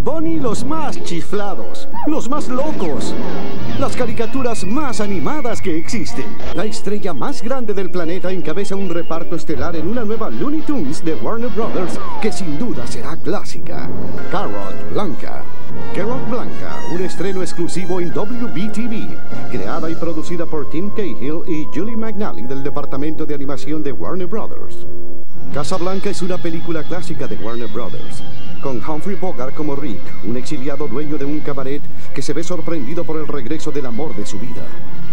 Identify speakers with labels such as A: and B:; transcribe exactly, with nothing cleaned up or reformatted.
A: Bugs Bunny los más chiflados, los más locos, las caricaturas más animadas que existen. La estrella más grande del planeta encabeza un reparto estelar en una nueva Looney Tunes de Warner Brothers que sin duda será clásica. Carrot Blanca. Carrot Blanca, un estreno exclusivo en W B T V, creada y producida por Tim Cahill y Julie McNally del departamento de animación de Warner Brothers. Casablanca es una película clásica de Warner Brothers, con Humphrey Bogart como Rick, un exiliado dueño de un cabaret que se ve sorprendido por el regreso del amor de su vida.